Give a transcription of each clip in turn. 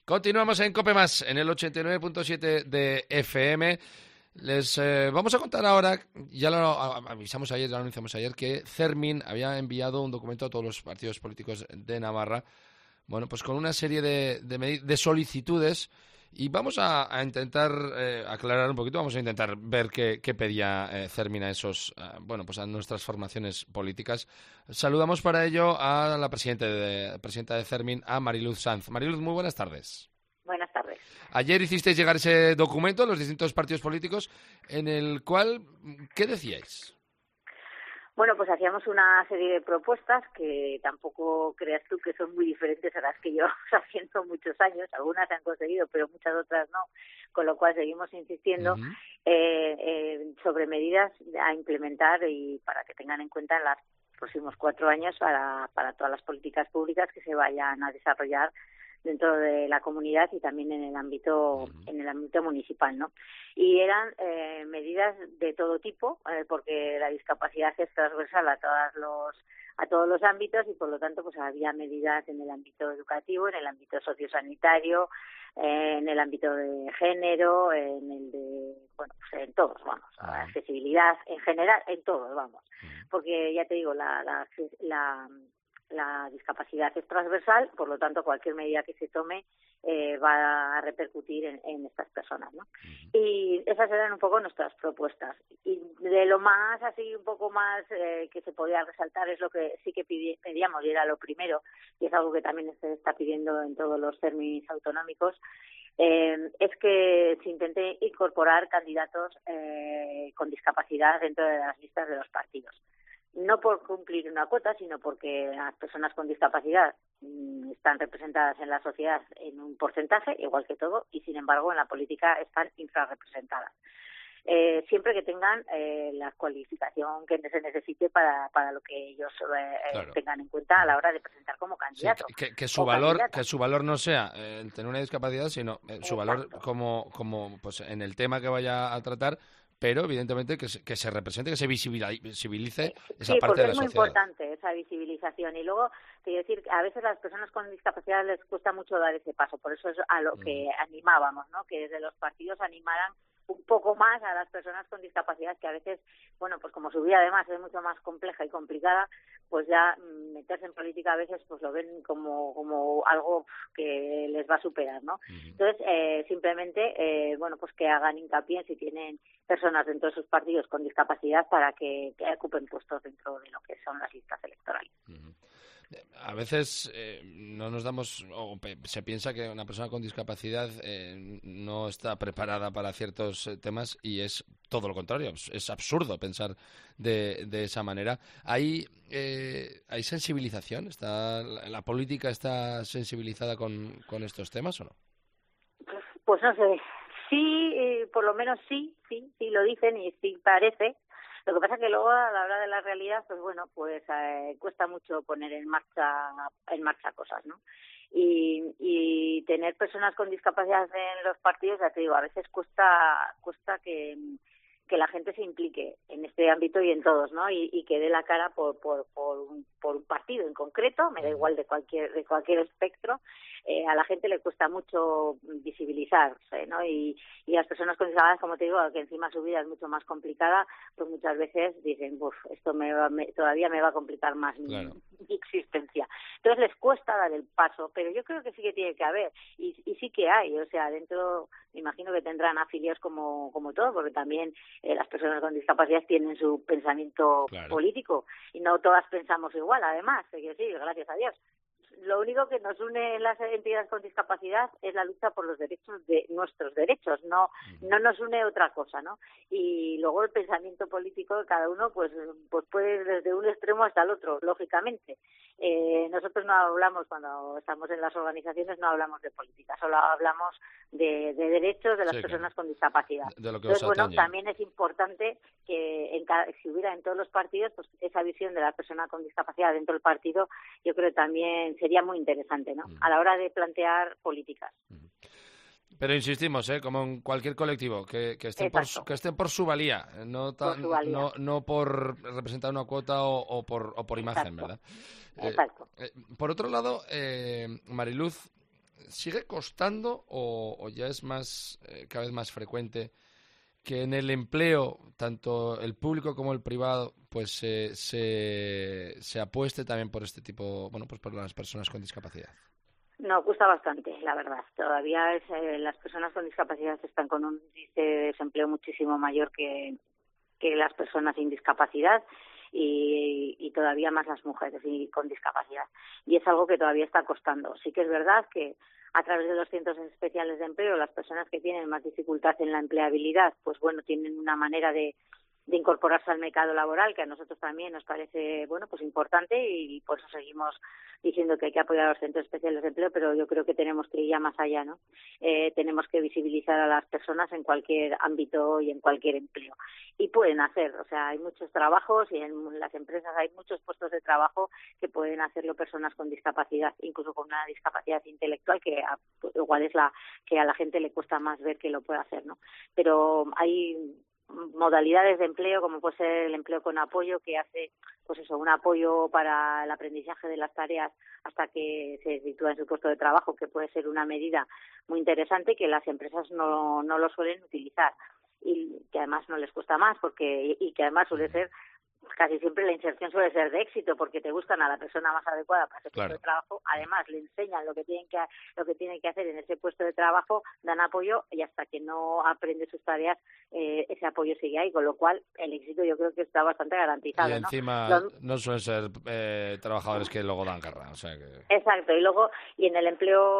Continuamos en COPE+, en el 89.7 de FM. Les vamos a contar ahora, ya lo avisamos ayer, ya lo anunciamos ayer, que Cermin había enviado un documento a todos los partidos políticos de Navarra, bueno, pues con una serie de solicitudes, y vamos a intentar aclarar un poquito, vamos a intentar ver qué pedía Cermin a esos, bueno, pues a nuestras formaciones políticas. Saludamos para ello a la presidenta de Cermin, a Mariluz Sanz. Mariluz, muy buenas tardes. Buenas tardes. Ayer hicisteis llegar ese documento a los distintos partidos políticos, en el cual, ¿qué decíais? Bueno, pues hacíamos una serie de propuestas que tampoco creas tú que son muy diferentes a las que llevamos haciendo muchos años. Algunas se han conseguido, pero muchas otras no, con lo cual seguimos insistiendo sobre medidas a implementar y para que tengan en cuenta en los próximos 4 años para todas las políticas públicas que se vayan a desarrollar dentro de la comunidad y también en el ámbito municipal, ¿no? Y eran medidas de todo tipo, porque la discapacidad es transversal a todos los ámbitos y por lo tanto pues había medidas en el ámbito educativo, en el ámbito sociosanitario, en el ámbito de género, en el de, bueno, pues en todos, vamos, accesibilidad en general, en todos, vamos, porque ya te digo, la discapacidad es transversal, por lo tanto cualquier medida que se tome va a repercutir en estas personas, ¿no? Y esas eran un poco nuestras propuestas. Y de lo más así, un poco más que se podía resaltar es lo que sí que pedíamos y era lo primero, y es algo que también se está pidiendo en todos los términos autonómicos, es que se intente incorporar candidatos con discapacidad dentro de las listas de los partidos. No por cumplir una cuota, sino porque las personas con discapacidad están representadas en la sociedad en un porcentaje, igual que todo, y sin embargo en la política están infrarrepresentadas. Siempre que tengan la cualificación que se necesite para lo que ellos tengan en cuenta a la hora de presentar como candidato. Sí, que su valor no sea el tener una discapacidad, sino su valor como pues en el tema que vaya a tratar, pero evidentemente que se represente, que se visibilice esa parte de la sociedad. Sí, porque es muy importante esa visibilización. Y luego, te quiero decir, a veces a las personas con discapacidad les cuesta mucho dar ese paso. Por eso es a lo que animábamos, ¿no? Que desde los partidos animaran un poco más a las personas con discapacidad, que a veces, bueno, pues como su vida además es mucho más compleja y complicada, pues ya meterse en política a veces pues lo ven como algo que les va a superar, ¿no? Entonces, simplemente, bueno, pues que hagan hincapié en si tienen personas dentro de sus partidos con discapacidad para que ocupen puestos dentro de lo que son las listas electorales. A veces no nos damos, o se piensa que una persona con discapacidad no está preparada para ciertos temas y es todo lo contrario. Es absurdo pensar de esa manera. ¿Hay sensibilización? ¿La política está sensibilizada con estos temas o no? Pues no sé. Sí, por lo menos sí lo dicen y sí parece. Lo que pasa es que luego a la hora de la realidad, pues bueno, pues cuesta mucho poner en marcha cosas, ¿no? Y tener personas con discapacidad en los partidos, ya te digo, a veces cuesta que la gente se implique en este ámbito y en todos, ¿no? Y que dé la cara por un partido en concreto, me da igual de cualquier espectro. A la gente le cuesta mucho visibilizarse, ¿no? Y las personas con discapacidad, como te digo, que encima su vida es mucho más complicada, pues muchas veces dicen, esto todavía me va a complicar más mi existencia. Entonces les cuesta dar el paso, pero yo creo que sí que tiene que haber, y sí que hay, o sea, dentro, me imagino que tendrán afiliados como todo, porque también las personas con discapacidad tienen su pensamiento político, y no todas pensamos igual, además, quiero decir, gracias a Dios. Lo único que nos une en las entidades con discapacidad es la lucha por los derechos de nuestros derechos, no nos une otra cosa, ¿no? Y luego el pensamiento político de cada uno pues puede ir desde un extremo hasta el otro, lógicamente. Nosotros no hablamos, cuando estamos en las organizaciones, no hablamos de política, solo hablamos de derechos de las personas con discapacidad. Entonces, bueno, también es importante que si hubiera en todos los partidos, pues esa visión de la persona con discapacidad dentro del partido, yo creo que también sería muy interesante, ¿no? A la hora de plantear políticas. Pero insistimos, como en cualquier colectivo, que estén por su valía, no por representar una cuota o por imagen, ¿verdad? Exacto. Por otro lado, Mariluz, ¿sigue costando o ya es más cada vez más frecuente que en el empleo, tanto el público como el privado, pues se apueste también por este tipo, bueno, pues por las personas con discapacidad? No, cuesta bastante, la verdad. Todavía las personas con discapacidad están con un índice de desempleo muchísimo mayor que las personas sin discapacidad y todavía más las mujeres con discapacidad. Y es algo que todavía está costando. Sí que es verdad que a través de los centros especiales de empleo, las personas que tienen más dificultad en la empleabilidad, pues bueno, tienen una manera de incorporarse al mercado laboral, que a nosotros también nos parece, bueno, pues importante y por eso seguimos diciendo que hay que apoyar a los centros especiales de empleo, pero yo creo que tenemos que ir ya más allá, ¿no? Tenemos que visibilizar a las personas en cualquier ámbito y en cualquier empleo. Y pueden hacer, o sea, hay muchos trabajos y en las empresas hay muchos puestos de trabajo que pueden hacerlo personas con discapacidad, incluso con una discapacidad intelectual que igual es la que a la gente le cuesta más ver que lo puede hacer, ¿no? Pero hay modalidades de empleo, como puede ser el empleo con apoyo, que hace pues eso, un apoyo para el aprendizaje de las tareas hasta que se sitúa en su puesto de trabajo, que puede ser una medida muy interesante que las empresas no lo suelen utilizar y que además no les cuesta más y que además suele ser casi siempre la inserción suele ser de éxito porque te buscan a la persona más adecuada para ese puesto de trabajo, además le enseñan lo que tienen que hacer en ese puesto de trabajo, dan apoyo y hasta que no aprende sus tareas ese apoyo sigue ahí, con lo cual el éxito yo creo que está bastante garantizado. Y encima no suelen ser trabajadores que luego dan guerra, o sea que... Exacto, y luego en la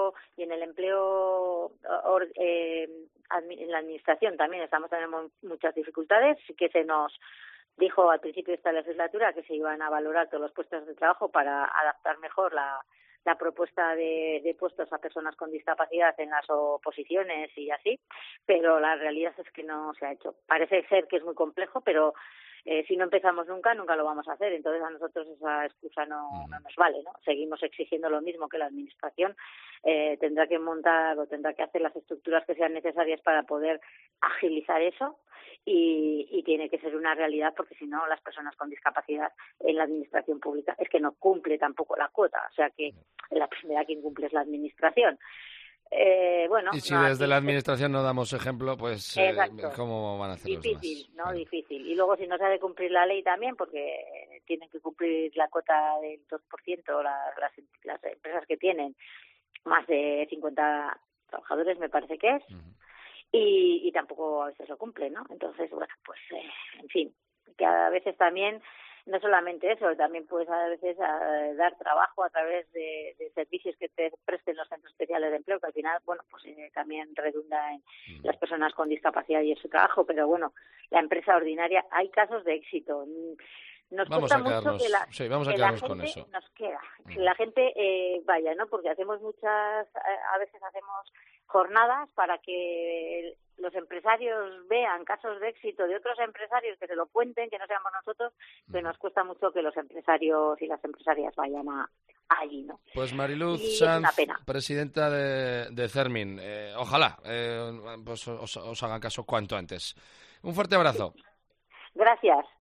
administración también estamos teniendo muchas dificultades, sí que se nos dijo al principio de esta legislatura que se iban a valorar todos los puestos de trabajo para adaptar mejor la propuesta de puestos a personas con discapacidad en las oposiciones y así, pero la realidad es que no se ha hecho. Parece ser que es muy complejo, pero si no empezamos nunca lo vamos a hacer. Entonces a nosotros esa excusa no nos vale, ¿no? Seguimos exigiendo lo mismo que la administración. Tendrá que montar o tendrá que hacer las estructuras que sean necesarias para poder agilizar eso y tiene que ser una realidad porque si no las personas con discapacidad en la administración pública es que no cumple tampoco la cuota, o sea que la primera que incumple es la administración. Y si desde la administración no damos ejemplo, pues ¿cómo van a hacer los demás? Difícil, ¿no? Difícil. Y luego si no se ha de cumplir la ley también, porque tienen que cumplir la cuota del 2% las empresas que tienen más de 50 trabajadores, me parece que es, y tampoco a veces lo cumplen, ¿no? Entonces, bueno, pues, en fin, que a veces también, no solamente eso, también puedes a veces dar trabajo a través de servicios que te presten los centros especiales de empleo, que al final, bueno, pues también redunda en las personas con discapacidad y en su trabajo, pero bueno, la empresa ordinaria, hay casos de éxito. Nos cuesta mucho que la gente con eso. Nos queda, que la gente vaya, ¿no? Porque hacemos a veces hacemos jornadas para que los empresarios vean casos de éxito de otros empresarios, que se lo cuenten, que no seamos nosotros, pero nos cuesta mucho que los empresarios y las empresarias vayan allí, ¿no? Pues Mariluz Sanz, presidenta de Cermin, ojalá pues os hagan caso cuanto antes. Un fuerte abrazo. Gracias.